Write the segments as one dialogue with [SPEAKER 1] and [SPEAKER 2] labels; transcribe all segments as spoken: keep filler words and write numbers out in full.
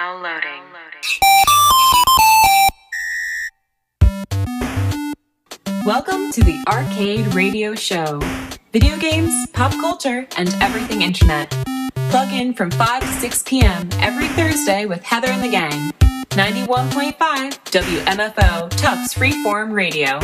[SPEAKER 1] Now loading.
[SPEAKER 2] Welcome to the Arcade Radio Show. Video games, pop culture, and everything internet. Plug in from five to six p.m. every Thursday with Heather and the gang. ninety-one point five W M F O Tufts Freeform Radio.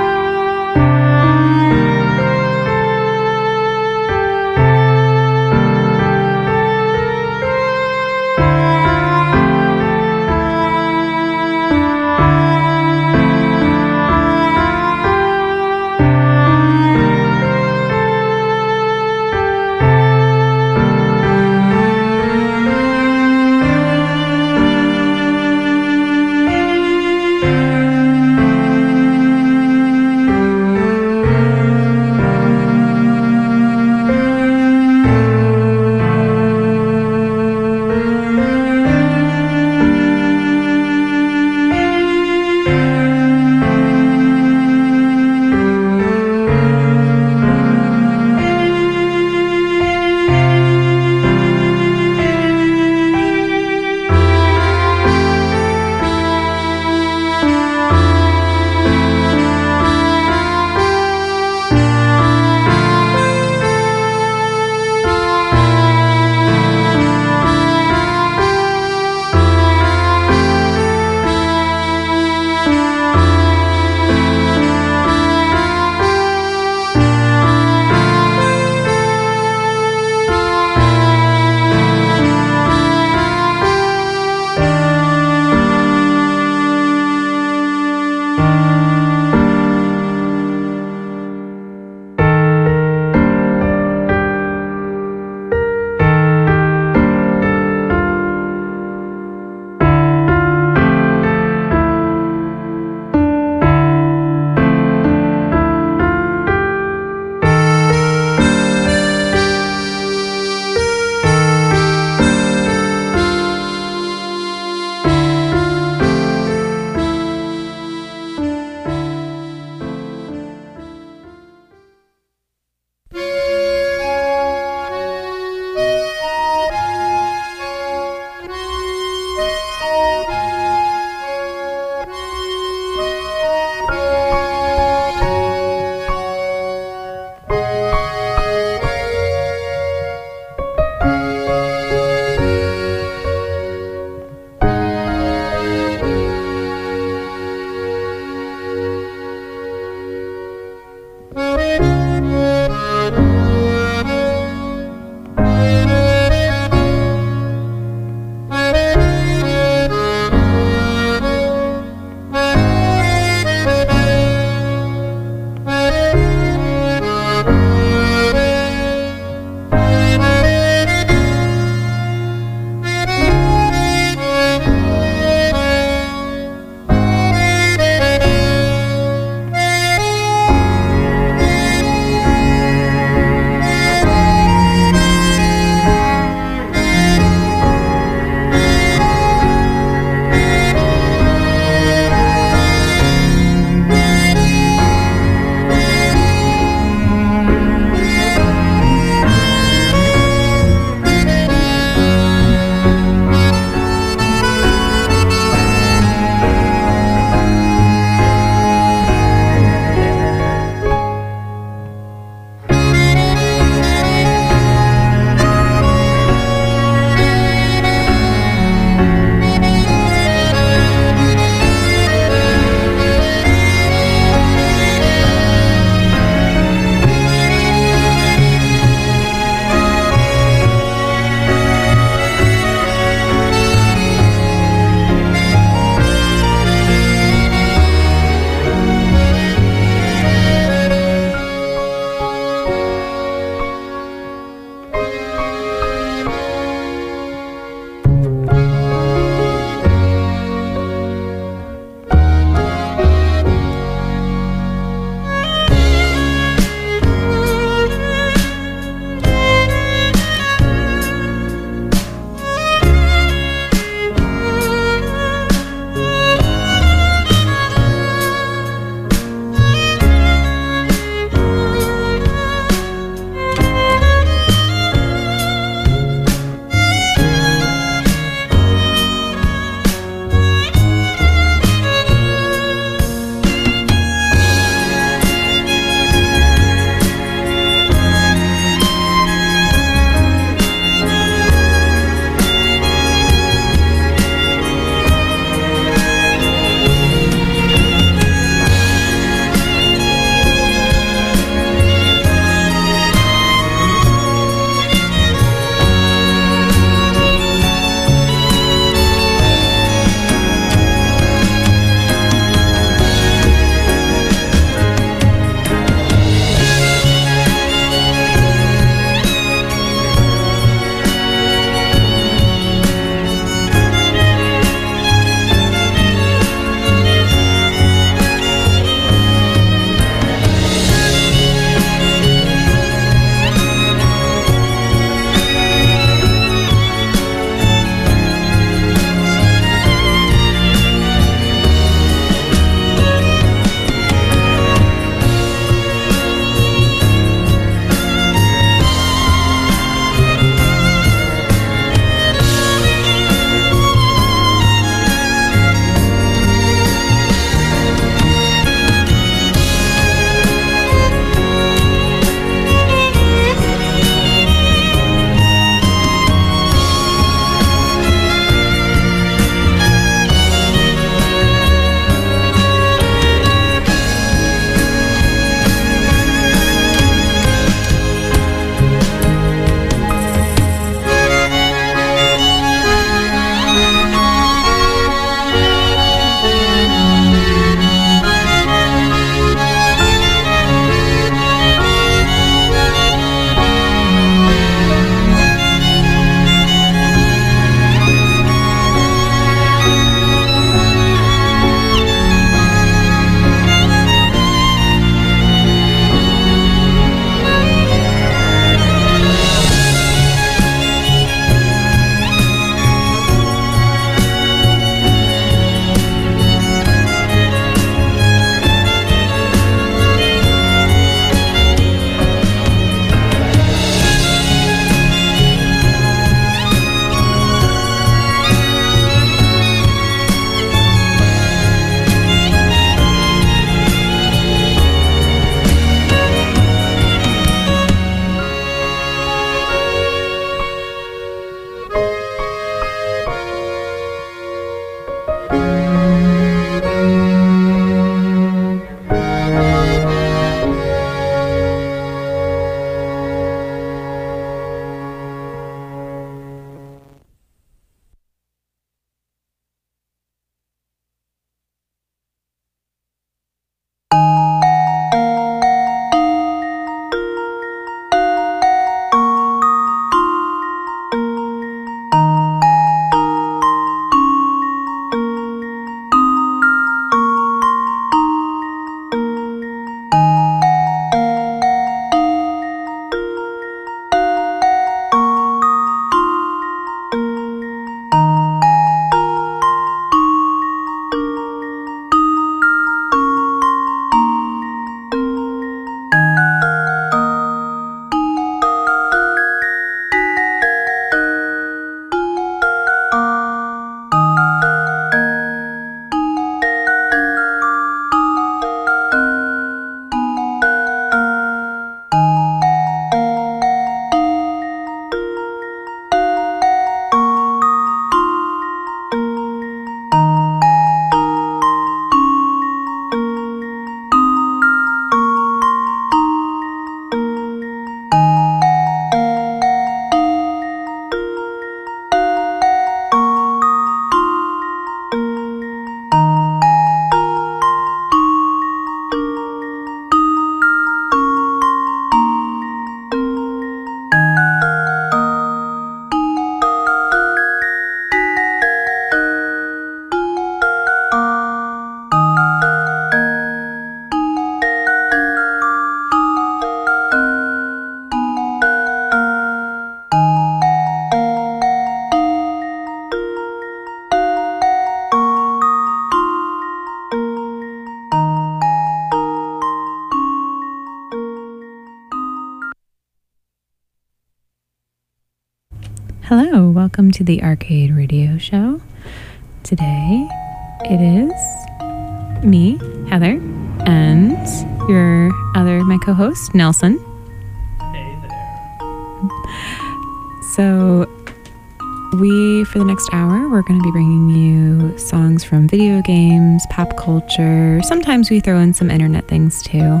[SPEAKER 1] welcome to the Arcade Radio Show. Today it is me, Heather, and your other, my co-host, Nelson.
[SPEAKER 3] Hey there.
[SPEAKER 1] So we, for the next hour, we're going to be bringing you songs from video games, pop culture. Sometimes we throw in some internet things too.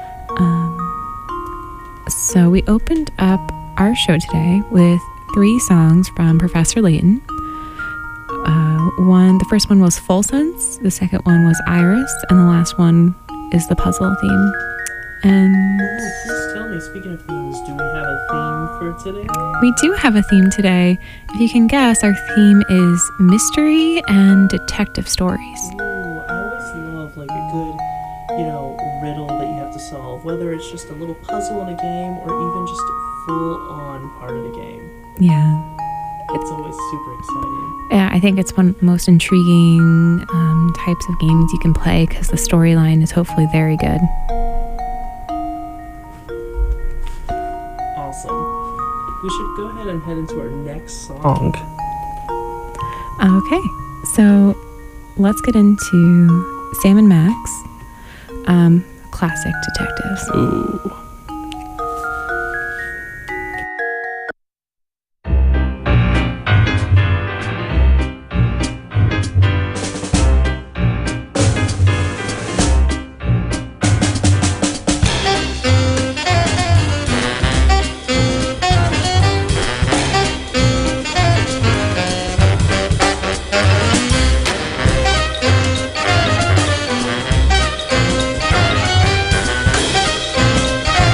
[SPEAKER 1] Um, so we opened up our show today with three songs from Professor Layton. Uh, one, the first one was Full Sense, the second one was Iris, and the last one is the puzzle theme. And
[SPEAKER 3] Ooh, please tell me, speaking of themes, do we have a theme for today?
[SPEAKER 1] we do have a theme today. If you can guess, our theme is mystery and detective stories.
[SPEAKER 3] Ooh, I always love like a good, you know, riddle that you have to solve, whether it's just a little puzzle in a game or even just a full-on part of the game.
[SPEAKER 1] Yeah.
[SPEAKER 3] It's always super exciting.
[SPEAKER 1] Yeah, I think it's one of the most intriguing um, types of games you can play because the storyline is hopefully very good.
[SPEAKER 3] Awesome. We should go ahead and head into our next song.
[SPEAKER 1] Okay, so let's get into Sam and Max, um, classic detectives.
[SPEAKER 3] Ooh.
[SPEAKER 4] Thank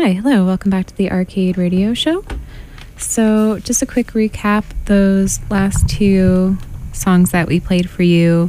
[SPEAKER 1] Hi, hello, welcome back to the Arcade Radio Show. So, just a quick recap, those last two songs that we played for you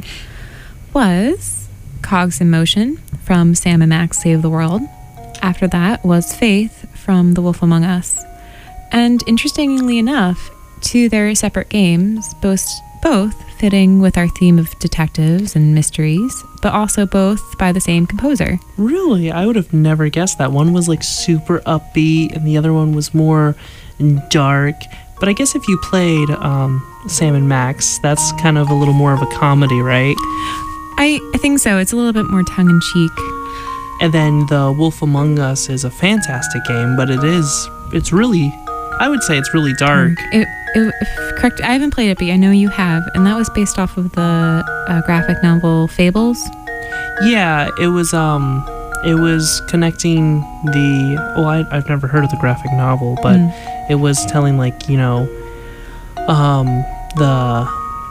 [SPEAKER 1] was Cogs in Motion from Sam and Max Save the World. After that was Faith from The Wolf Among Us. And interestingly enough, two very separate games, both, both fitting with our theme of detectives and mysteries, but also both by the same composer.
[SPEAKER 3] Really? I would have never guessed that. One was like super upbeat and the other one was more dark. But I guess if you played um, Sam and Max, that's kind of a little more of a comedy, right?
[SPEAKER 1] I, I think so. It's a little bit more tongue-in-cheek.
[SPEAKER 3] And then The Wolf Among Us is a fantastic game, but it is, it's really, I would say it's really dark.
[SPEAKER 1] It, it, correct. I haven't played it, but I know you have. And that was based off of the uh, graphic novel Fables.
[SPEAKER 3] Yeah, it was, um, it was connecting the, well, I, I've never heard of the graphic novel, but mm. it was telling, like, you know, um, the,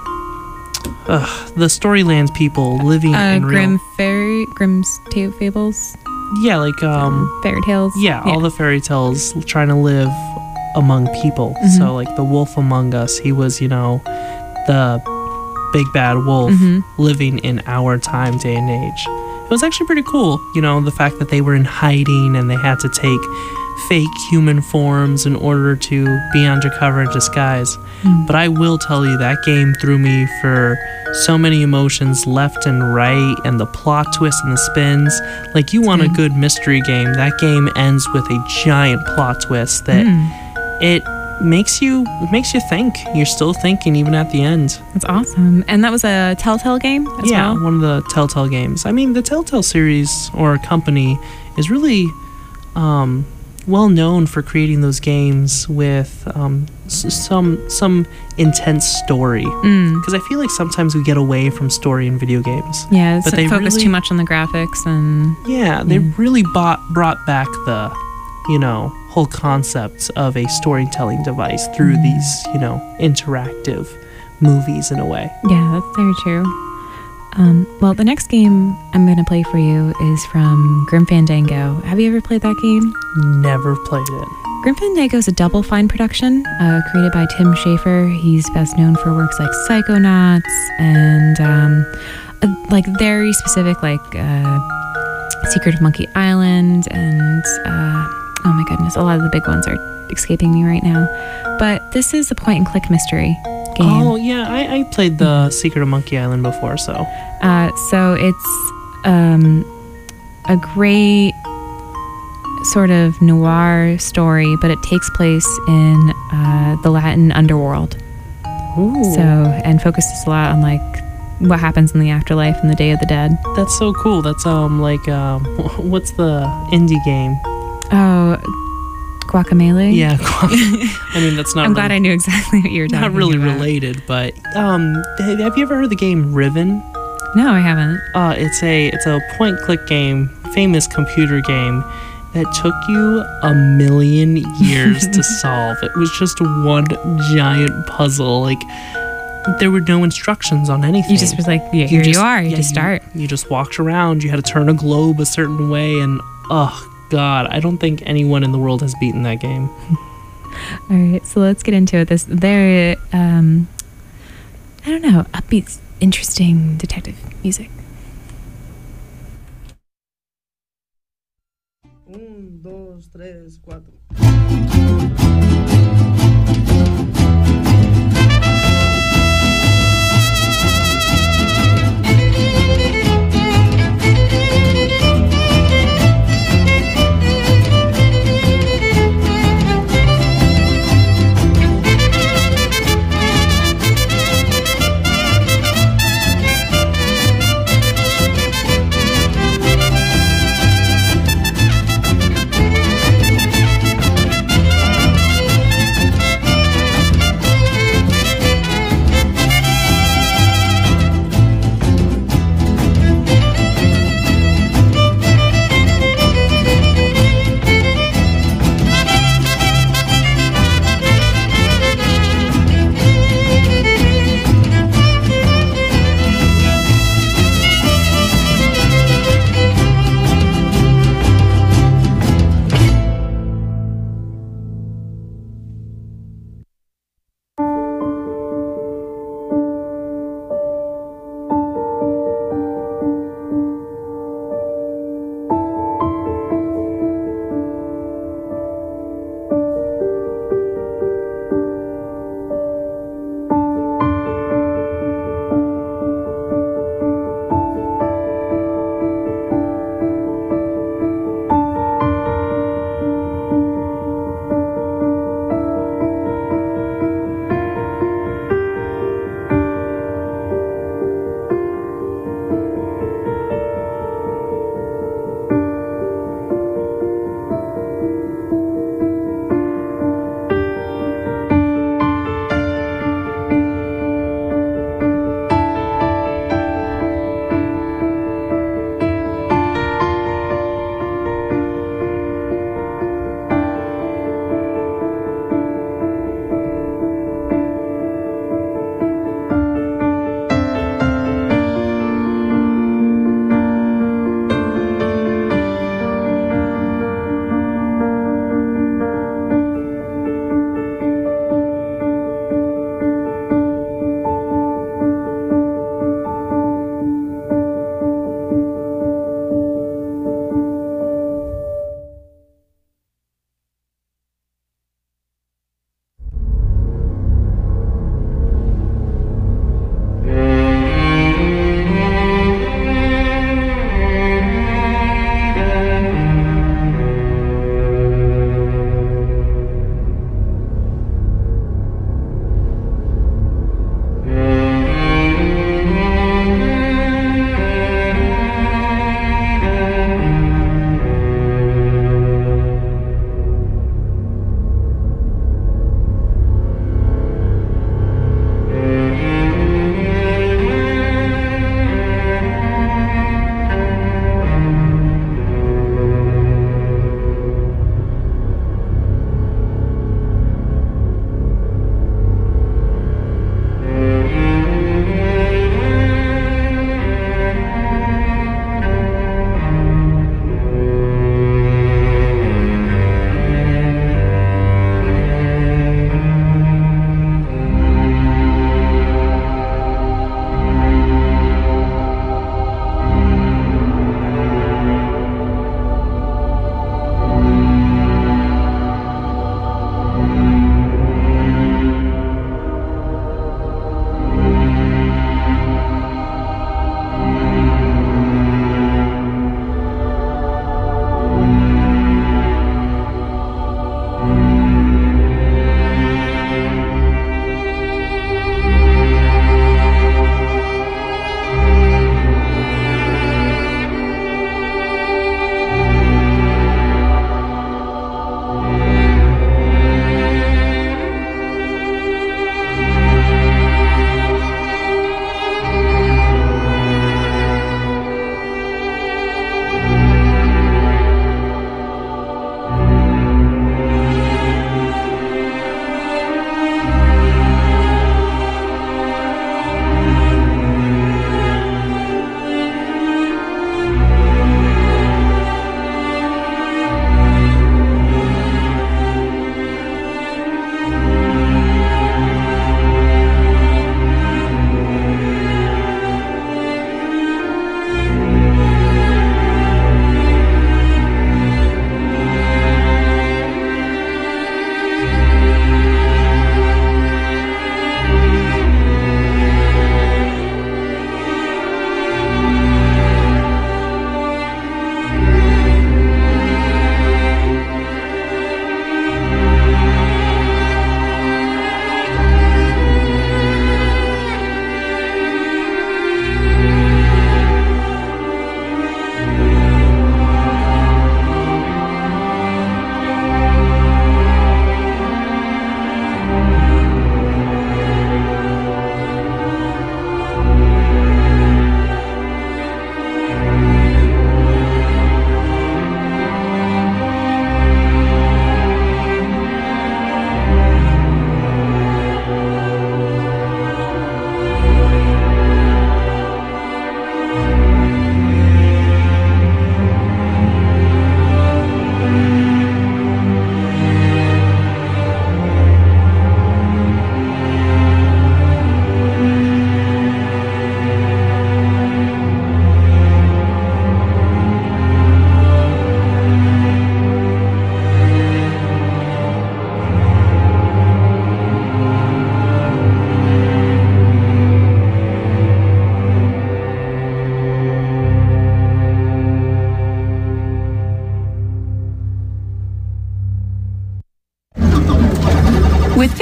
[SPEAKER 3] uh, the Storylands people living
[SPEAKER 1] uh,
[SPEAKER 3] in
[SPEAKER 1] Grimm
[SPEAKER 3] real...
[SPEAKER 1] fairy, Grimm's ta- Fables?
[SPEAKER 3] Yeah, like, um...
[SPEAKER 1] fairy tales?
[SPEAKER 3] Yeah,
[SPEAKER 1] yeah, all
[SPEAKER 3] the fairy tales trying to live among people. Mm-hmm. So, like, the Wolf Among Us, he was, you know, the big bad wolf mm-hmm. living in our time, day and age. It was actually pretty cool, you know, the fact that they were in hiding and they had to take fake human forms in order to be undercover in disguise. Mm. But I will tell you, that game threw me for so many emotions left and right, and the plot twists and the spins. Like, you want a good mystery game, that game ends with a giant plot twist that mm. it makes you it makes you think. You're still thinking even at the end.
[SPEAKER 1] That's awesome. And that was a Telltale game as
[SPEAKER 3] yeah,
[SPEAKER 1] well?
[SPEAKER 3] one of the Telltale games. I mean, the Telltale series or company is really um, well known for creating those games with um, s- some some intense story. Because mm. I feel like sometimes we get away from story in video games.
[SPEAKER 1] Yeah, but they focus really, too much on the graphics and...
[SPEAKER 3] Yeah, they mm. really bought, brought back the, you know, whole concept of a storytelling device through mm. these, you know, interactive movies in a way.
[SPEAKER 1] Yeah, that's very true. Um, well, the next game I'm going to play for you is from Grim Fandango. Have you ever played that game?
[SPEAKER 3] Never played it.
[SPEAKER 1] Grim Fandango is a Double Fine production uh, created by Tim Schafer. He's best known for works like Psychonauts and um, uh, like very specific, like uh, Secret of Monkey Island and uh, oh my goodness, a lot of the big ones are escaping me right now. But this is a point-and-click mystery game.
[SPEAKER 3] Oh, yeah, I, I played the Secret of Monkey Island before, so.
[SPEAKER 1] Uh, so it's um, a great sort of noir story, but it takes place in uh, the Latin underworld.
[SPEAKER 3] Ooh.
[SPEAKER 1] So, and focuses a lot on, like, what happens in the afterlife and the Day of the Dead.
[SPEAKER 3] That's so cool. That's, um, like, um, what's the indie game?
[SPEAKER 1] Oh, Guacamelee?
[SPEAKER 3] Yeah, I mean, that's not...
[SPEAKER 1] I'm
[SPEAKER 3] really,
[SPEAKER 1] glad I knew exactly what you were talking about.
[SPEAKER 3] Not really about. related, but um, have you ever heard of the game Riven?
[SPEAKER 1] No, I haven't.
[SPEAKER 3] Uh, it's a it's a point-click game, famous computer game that took you a million years to solve. It was just one giant puzzle. Like, there were no instructions on anything.
[SPEAKER 1] You just was like, yeah, here you, just, you are. You yeah, just start.
[SPEAKER 3] You, you just walked around. You had to turn a globe a certain way, and oh God, I don't think anyone in the world has beaten that game.
[SPEAKER 1] All right, so let's get into it. This very, um, I don't know, upbeat, interesting detective music.
[SPEAKER 4] Un, dos, tres, cuatro.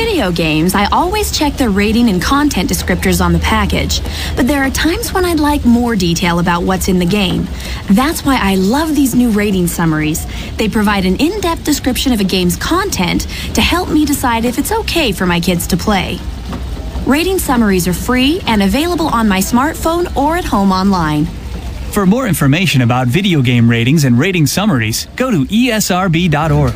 [SPEAKER 5] video games, I always check the rating and content descriptors on the package. But there are times when I'd like more detail about what's in the game. That's why I love these new rating summaries. They provide an in-depth description of a game's content to help me decide if it's okay for my kids to play. Rating summaries are free and available on my smartphone or at home online.
[SPEAKER 6] For more information about video game ratings and rating summaries, go to E S R B dot org.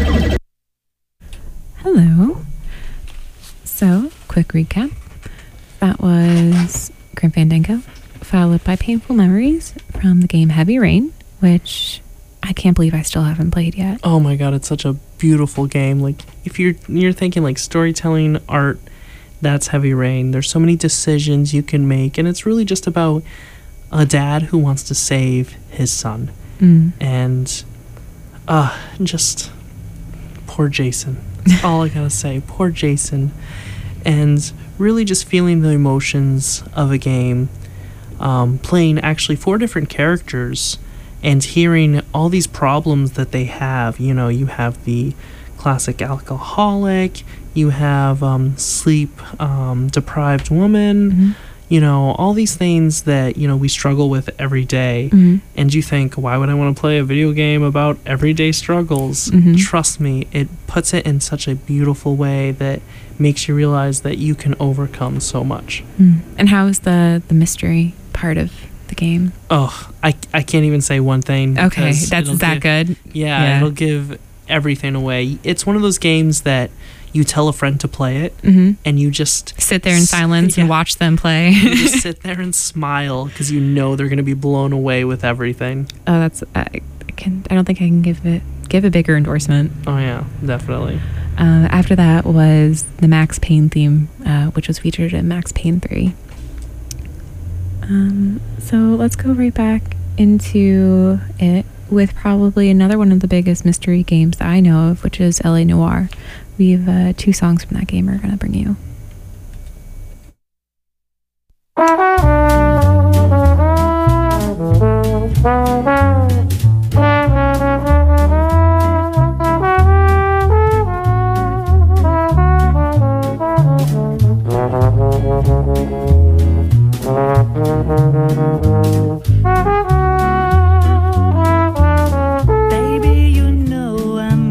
[SPEAKER 1] Hello. So, quick recap. That was Grim Fandango, followed by Painful Memories from the game Heavy Rain, which I can't believe I still haven't played yet.
[SPEAKER 3] Oh my god, it's such a beautiful game. Like, if you're you're thinking like storytelling, art, that's Heavy Rain. There's so many decisions you can make, and it's really just about a dad who wants to save his son.
[SPEAKER 1] Mm.
[SPEAKER 3] And uh just poor Jason. That's all I gotta say. Poor Jason. And really just feeling the emotions of a game, um, playing actually four different characters and hearing all these problems that they have. You know, you have the classic alcoholic, you have um, sleep um, deprived woman,
[SPEAKER 1] Mm-hmm.
[SPEAKER 3] you know, all these things that, you know, we struggle with every day.
[SPEAKER 1] Mm-hmm.
[SPEAKER 3] And you think, why would I want to play a video game about everyday struggles?
[SPEAKER 1] Mhm.
[SPEAKER 3] Trust me, it puts it in such a beautiful way that makes you realize that you can overcome so much.
[SPEAKER 1] Mm. And how is the, the mystery part of the game?
[SPEAKER 3] Oh, I, I can't even say one thing.
[SPEAKER 1] Okay,
[SPEAKER 3] because
[SPEAKER 1] that's
[SPEAKER 3] it'll
[SPEAKER 1] that
[SPEAKER 3] give-
[SPEAKER 1] good.
[SPEAKER 3] Yeah,
[SPEAKER 1] Yeah.
[SPEAKER 3] it'll give everything away. It's one of those games that you tell a friend to play it,
[SPEAKER 1] Mm-hmm.
[SPEAKER 3] and you just
[SPEAKER 1] Sit there in
[SPEAKER 3] S-
[SPEAKER 1] silence
[SPEAKER 3] yeah.
[SPEAKER 1] and watch them play.
[SPEAKER 3] you just sit there and smile because you know they're going to be blown away with everything.
[SPEAKER 1] Oh, that's I, I can. I don't think I can give it give a bigger endorsement.
[SPEAKER 3] Oh yeah, definitely.
[SPEAKER 1] Uh, after that was the Max Payne theme, uh, which was featured in Max Payne three. Um, so let's go right back into it with probably another one of the biggest mystery games that I know of, which is L A Noire. We have uh, two songs from that game we're going to bring you.
[SPEAKER 7] Baby, you know I'm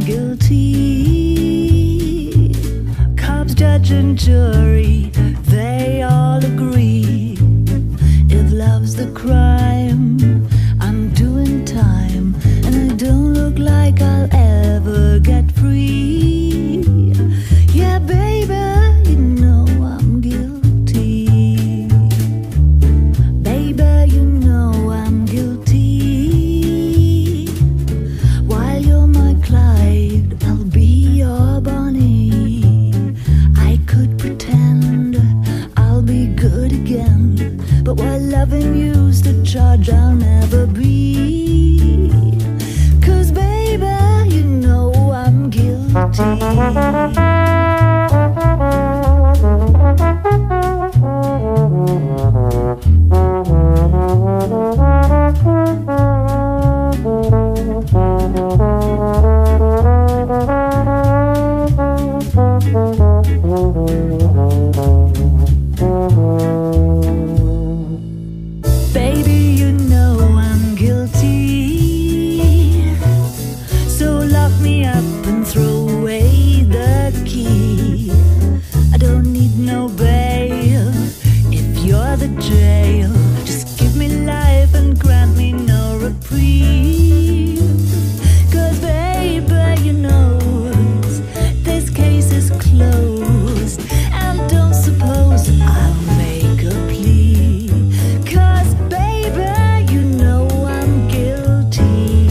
[SPEAKER 7] guilty. Cops, judge, and jury, they all agree. If love's the crime, I'm doing time, and I don't look like I'll ever get free. Yeah, baby, you know I'm guilty. Baby, you know I'm guilty. While you're my Clyde, I'll be your Bonnie. I could pretend I'll be good again, but while loving you's the charge I'll never be. 'Cause baby, you know I'm guilty. Baby, you know I'm guilty. So lock me up and throw away the key. I don't need no bail if you're the jail. Just give me life and grant me no reprieve. 'Cause baby, you know this case is closed, and don't suppose I'll make a plea. 'Cause baby, you know I'm guilty.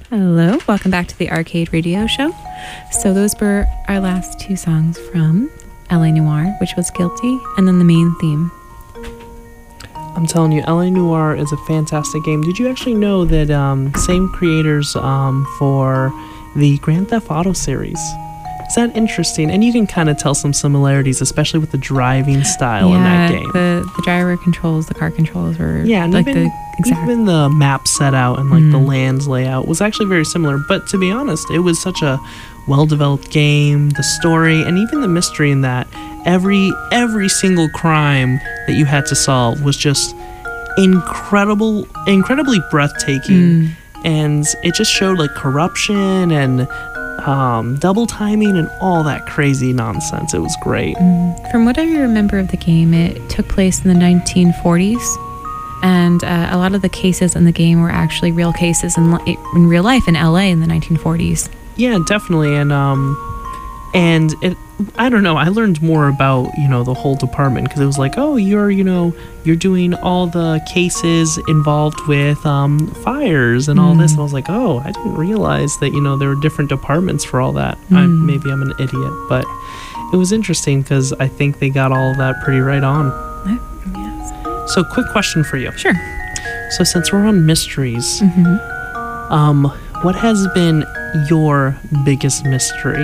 [SPEAKER 1] Hello, welcome back to the Arcade Radio Show. So those were our last two songs from L A Noire, which was Guilty, and then the main theme.
[SPEAKER 3] I'm telling you, L A Noire is a fantastic game. Did you actually know that um, same creators um, for the Grand Theft Auto series? Is that interesting? And you can kind of tell some similarities, especially with the driving style
[SPEAKER 1] yeah,
[SPEAKER 3] in that game.
[SPEAKER 1] The, the gyro controls, the car controls were
[SPEAKER 3] yeah, and
[SPEAKER 1] like
[SPEAKER 3] even,
[SPEAKER 1] the exact...
[SPEAKER 3] even the map set out and like
[SPEAKER 1] Mm.
[SPEAKER 3] the lands layout was actually very similar. But to be honest, it was such a well-developed game. The story and even the mystery in that every every single crime that you had to solve was just incredible, incredibly breathtaking.
[SPEAKER 1] Mm.
[SPEAKER 3] And it just showed like corruption and um, double timing and all that crazy nonsense. It was great.
[SPEAKER 1] Mm. From what I remember of the game, it took place in the nineteen forties, and uh, a lot of the cases in the game were actually real cases in, li- in real life in L A in the nineteen forties.
[SPEAKER 3] Yeah, definitely. And um, and it, I don't know. I learned more about, you know, the whole department because it was like, oh, you're, you know, you're doing all the cases involved with um, fires and all
[SPEAKER 1] Mm.
[SPEAKER 3] this. And I was like, oh, I didn't realize that, you know, there were different departments for all that. I,
[SPEAKER 1] Mm.
[SPEAKER 3] maybe I'm an idiot, but it was interesting because I think they got all of that pretty right on.
[SPEAKER 1] Yes.
[SPEAKER 3] So, quick question for you.
[SPEAKER 1] Sure.
[SPEAKER 3] So, since we're on mysteries,
[SPEAKER 1] Mm-hmm.
[SPEAKER 3] um, what has been your biggest mystery?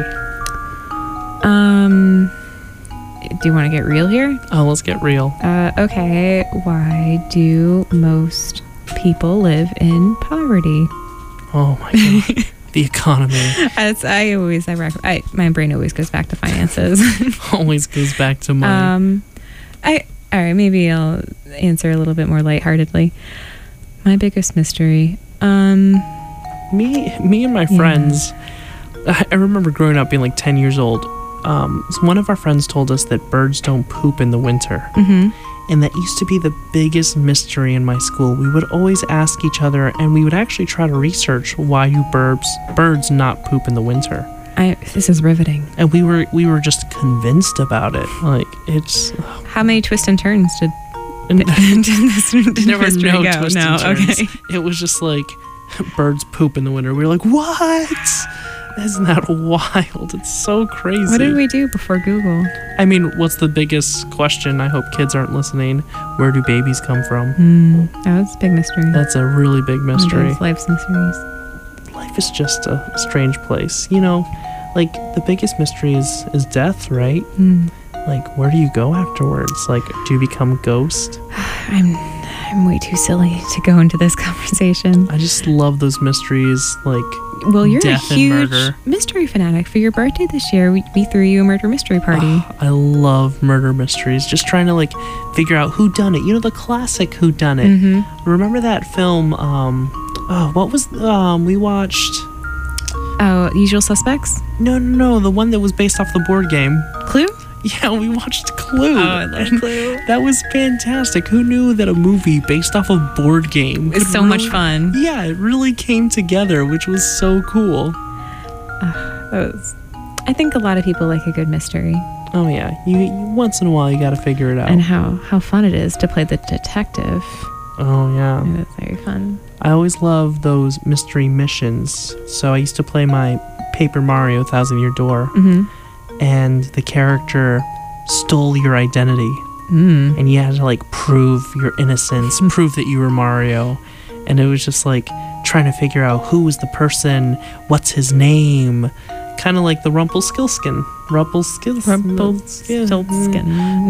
[SPEAKER 1] Um, do you want to get real here?
[SPEAKER 3] Oh, let's get real.
[SPEAKER 1] Uh, okay. Why do most people live in poverty?
[SPEAKER 3] Oh my god, the economy
[SPEAKER 1] As I always, I, rec- I my brain always goes back to finances.
[SPEAKER 3] always goes back to money.
[SPEAKER 1] um, I all right. Maybe I'll answer a little bit more lightheartedly. My biggest mystery. Um,
[SPEAKER 3] me, me and my
[SPEAKER 1] yeah.
[SPEAKER 3] friends. I, I remember growing up being like ten years old. Um, one of our friends told us that birds don't poop in the winter.
[SPEAKER 1] mm-hmm.
[SPEAKER 3] And that used to be the biggest mystery in my school. We would always ask each other, and we would actually try to research why do birds birds not poop in the winter.
[SPEAKER 1] I this is riveting.
[SPEAKER 3] And we were we were just convinced about it. Like it's
[SPEAKER 1] How many twists and turns did,
[SPEAKER 3] and
[SPEAKER 1] did this did
[SPEAKER 3] there were
[SPEAKER 1] mystery
[SPEAKER 3] no
[SPEAKER 1] go?
[SPEAKER 3] twists
[SPEAKER 1] No,
[SPEAKER 3] and turns.
[SPEAKER 1] okay.
[SPEAKER 3] It was just like birds poop in the winter. We were like, what? Isn't that wild? It's so crazy.
[SPEAKER 1] What did we do before Google?
[SPEAKER 3] I mean, what's the biggest question? I hope kids aren't listening. Where do babies come from?
[SPEAKER 1] Mm, that was a big mystery.
[SPEAKER 3] That's a really big
[SPEAKER 1] One of
[SPEAKER 3] mystery.
[SPEAKER 1] those life's mysteries.
[SPEAKER 3] Life is just a strange place. You know, like the biggest mystery is, is death, right?
[SPEAKER 1] Mm.
[SPEAKER 3] Like, where do you go afterwards? Like, do you become ghost?
[SPEAKER 1] I'm I'm way too silly to go into this conversation.
[SPEAKER 3] I just love those mysteries. Like,
[SPEAKER 1] Well, you're
[SPEAKER 3] death
[SPEAKER 1] a
[SPEAKER 3] and
[SPEAKER 1] huge
[SPEAKER 3] murder.
[SPEAKER 1] mystery fanatic. For your birthday this year, we, we threw you a murder mystery party.
[SPEAKER 3] oh, I love murder mysteries. Just trying to like figure out who done it. You know, the classic who done it.
[SPEAKER 1] Mm-hmm.
[SPEAKER 3] Remember that film? Um, oh, what was um we watched?
[SPEAKER 1] Oh, Usual Suspects?
[SPEAKER 3] No, no, no, the one that was based off the board game.
[SPEAKER 1] Clue?
[SPEAKER 3] Yeah, we watched Clue.
[SPEAKER 1] Oh, I love
[SPEAKER 3] And
[SPEAKER 1] Clue.
[SPEAKER 3] That was fantastic. Who knew that a movie based off a board game
[SPEAKER 1] It's
[SPEAKER 3] could
[SPEAKER 1] so much
[SPEAKER 3] really-
[SPEAKER 1] fun.
[SPEAKER 3] Yeah, it really came together, which was so cool.
[SPEAKER 1] That was, I think a lot of people like a good mystery,
[SPEAKER 3] Oh yeah, you, you once in a while you got to figure it out.
[SPEAKER 1] and how, how fun it is to play the detective.
[SPEAKER 3] oh yeah.
[SPEAKER 1] And it's very fun.
[SPEAKER 3] I always love those mystery missions. So I used to play my Paper Mario Thousand Year Door,
[SPEAKER 1] Mm-hmm.
[SPEAKER 3] and the character stole your identity,
[SPEAKER 1] Mm.
[SPEAKER 3] and you had to like prove your innocence, prove that you were Mario, and it was just like trying to figure out who was the person, what's his name, kind of like the Rumpelstiltskin. Rumpelstiltskin.
[SPEAKER 1] Rumpelstiltskin.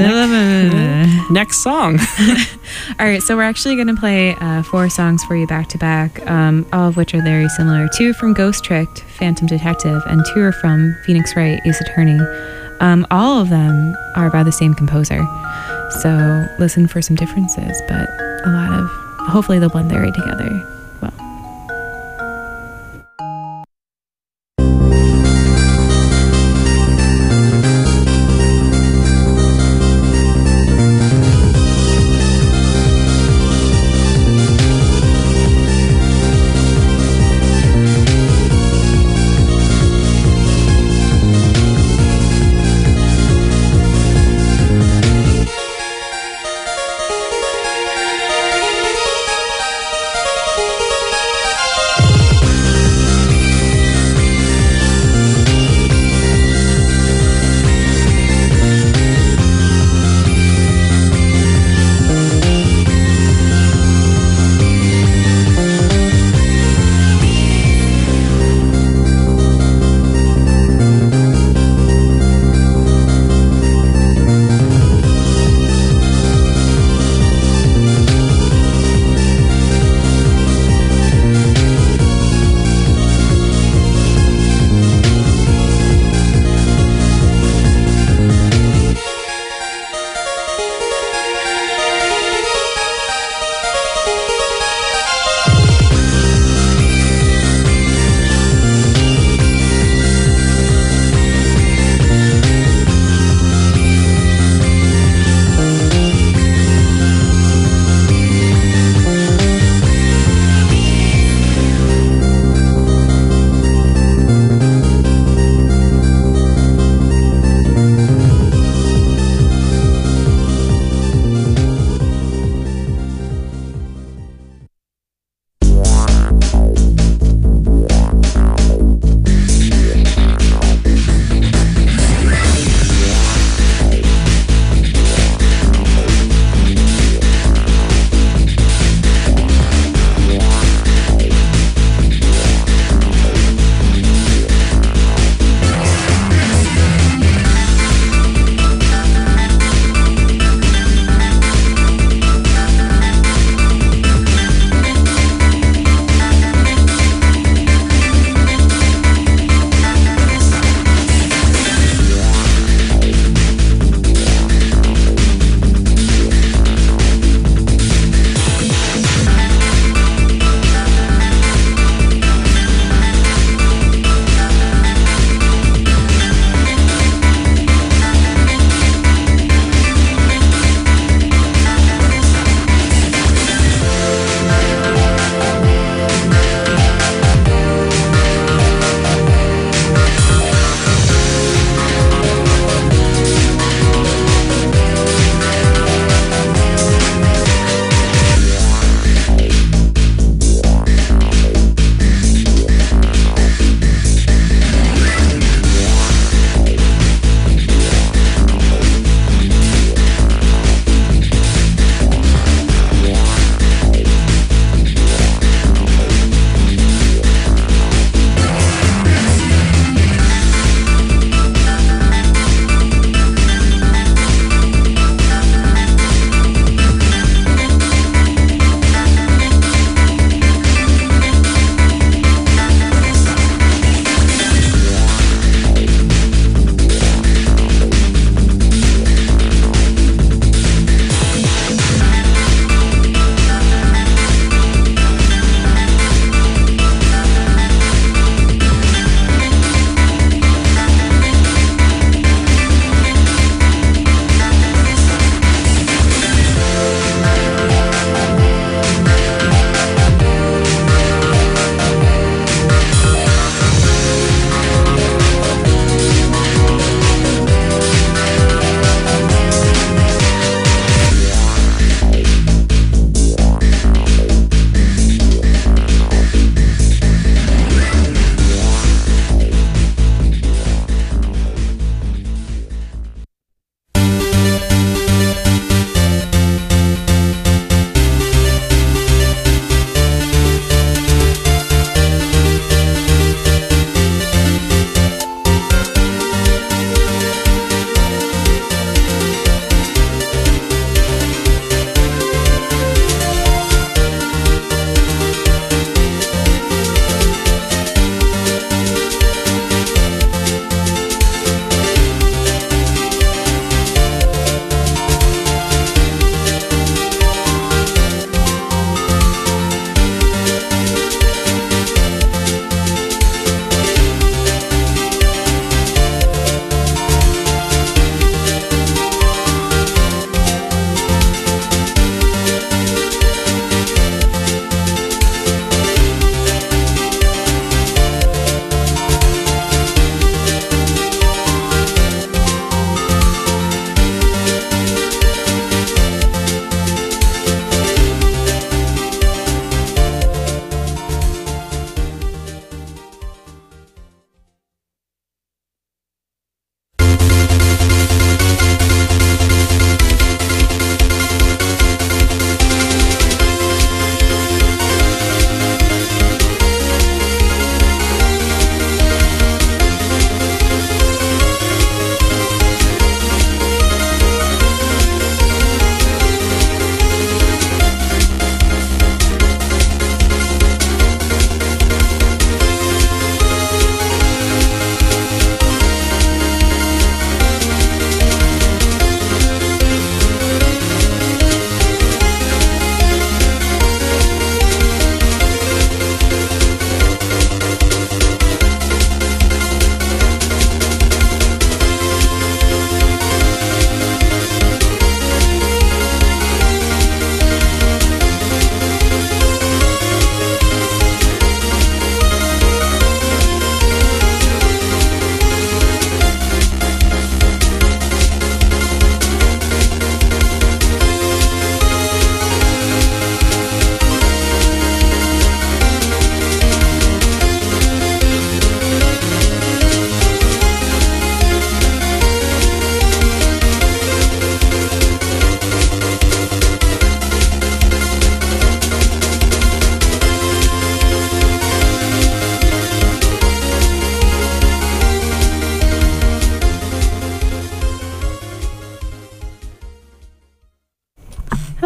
[SPEAKER 3] Next song.
[SPEAKER 1] All right, so we're actually going to play uh, four songs for you back to back, um, all of which are very similar. Two from Ghost Tricked, Phantom Detective, and two are from Phoenix Wright, Ace Attorney. Um, all of them are by the same composer. So listen for some differences, but a lot of, hopefully they'll blend their way together well.
[SPEAKER 7] Thank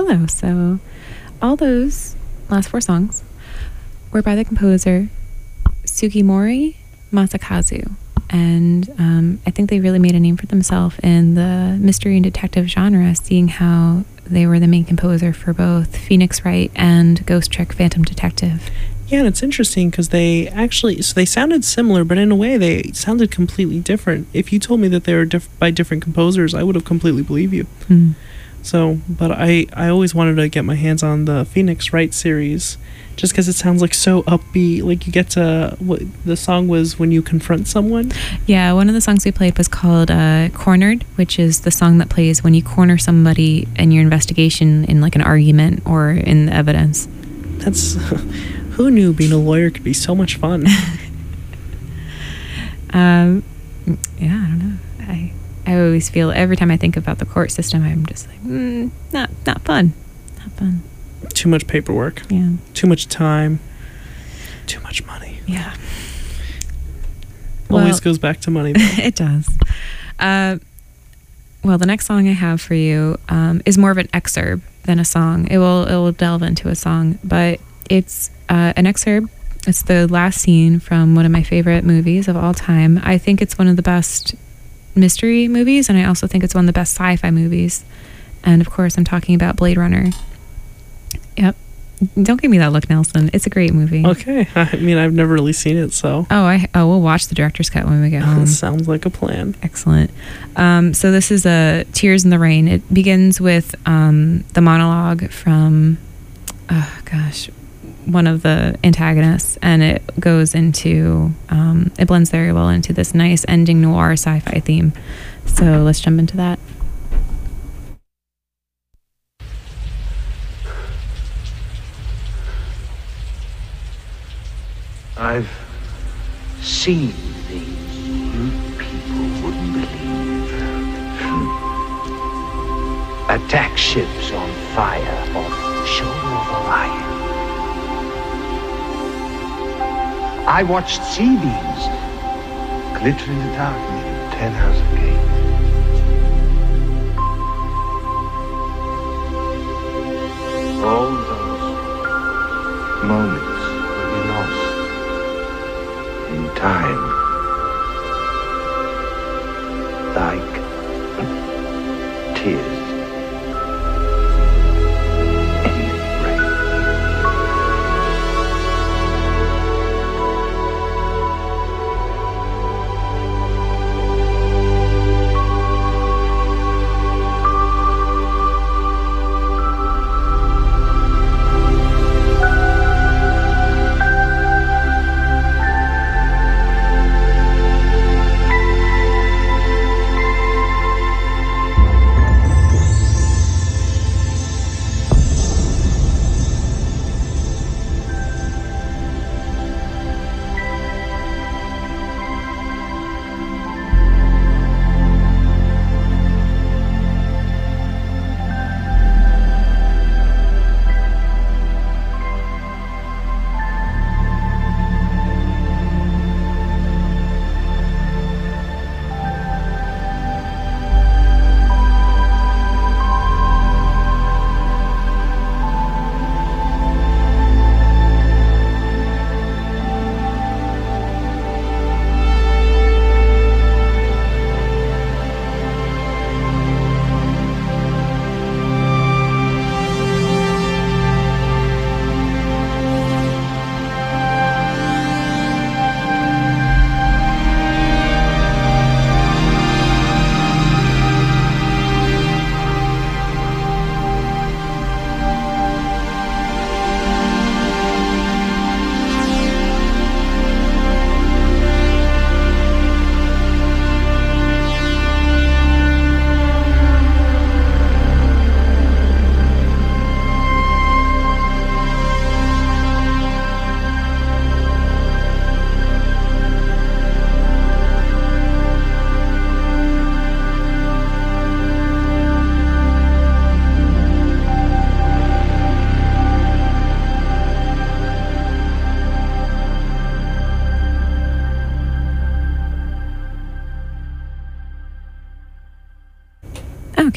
[SPEAKER 1] Hello. So all those last four songs were by the composer Sugimori Masakazu. And um, I think they really made a name for themselves in the mystery and detective genre, seeing how they were the main composer for both Phoenix Wright and Ghost Trick Phantom Detective.
[SPEAKER 3] Yeah, and it's interesting because they actually, so they sounded similar, but in a way they sounded completely different. If you told me that they were diff- by different composers, I would have completely believed you.
[SPEAKER 1] Mm.
[SPEAKER 3] So, but I, I always wanted to get my hands on the Phoenix Wright series, just because it sounds like so upbeat. Like you get to, what the song was, When You Confront Someone.
[SPEAKER 1] Yeah, one of the songs we played was called uh, Cornered, which is the song that plays when you corner somebody in your investigation in like an argument or in the evidence.
[SPEAKER 3] That's, who knew being a lawyer could be so much fun?
[SPEAKER 1] um, yeah, I don't know. I I always feel every time I think about the court system, I'm just like, mm, not not fun, not fun.
[SPEAKER 3] Too much paperwork.
[SPEAKER 1] Yeah.
[SPEAKER 3] Too much time. Too much money.
[SPEAKER 1] Yeah.
[SPEAKER 3] Always
[SPEAKER 1] Well,
[SPEAKER 3] goes back to money, though.
[SPEAKER 1] It does. Uh, well, the next song I have for you um, is more of an excerpt than a song. It will it will delve into a song, but it's uh, an excerpt. It's the last scene from one of my favorite movies of all time. I think it's one of the best mystery movies, and I also think it's one of the best sci-fi movies. And of course, I'm talking about Blade Runner. Yep. Don't give me that look, Nelson. It's a great movie.
[SPEAKER 3] Okay. I mean, I've never really seen it, so.
[SPEAKER 1] Oh, I oh we'll watch the director's cut when we get home.
[SPEAKER 3] Sounds like a plan.
[SPEAKER 1] Excellent. Um, so this is a Tears in the Rain. It begins with um, the monologue from, oh gosh, one of the antagonists, and it goes into, um, it blends very well into this nice ending noir sci-fi theme. So let's jump into that.
[SPEAKER 8] I've seen things you people wouldn't believe. Attack ships on fire off the shoulder of Orion. I watched sea beams glitter in the dark near Ten House Gate. All those moments will be lost in time, like tears in the rain.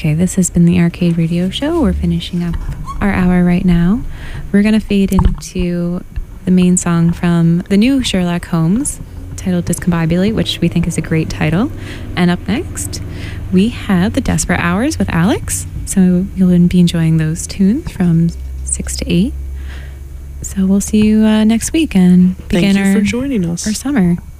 [SPEAKER 1] Okay, this has been the Arcade Radio Show. We're finishing up our hour right now. We're going to fade into the main song from the new Sherlock Holmes, titled Discombobulate, which we think is a great title. And up next, we have The Desperate Hours with Alex. So you'll be enjoying those tunes from six to eight. So we'll see you uh, next week and begin
[SPEAKER 3] Thank you
[SPEAKER 1] our,
[SPEAKER 3] for joining us.
[SPEAKER 1] our summer.